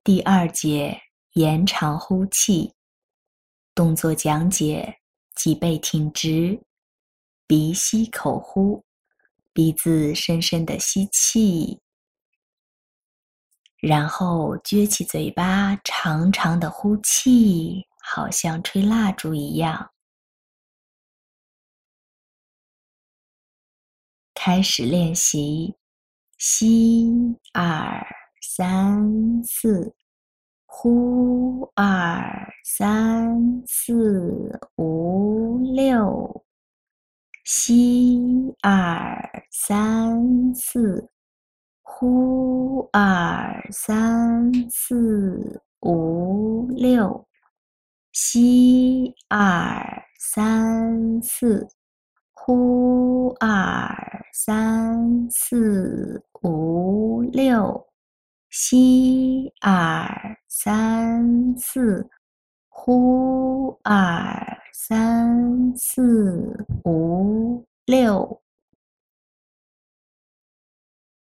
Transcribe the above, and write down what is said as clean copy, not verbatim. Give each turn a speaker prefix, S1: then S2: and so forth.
S1: 第2节延长呼气，动作讲解：脊背挺直，鼻吸口呼，鼻子深深的吸气，然后撅起嘴巴，长长的呼气，好像吹蜡烛一样。开始练习，吸2、3、4，呼2、3、4、5、6，吸2、3、4，呼2、3、4、5、6，吸2、3、4。呼2、3、4、5、6，吸2、3、4，呼2、3、4、5、6。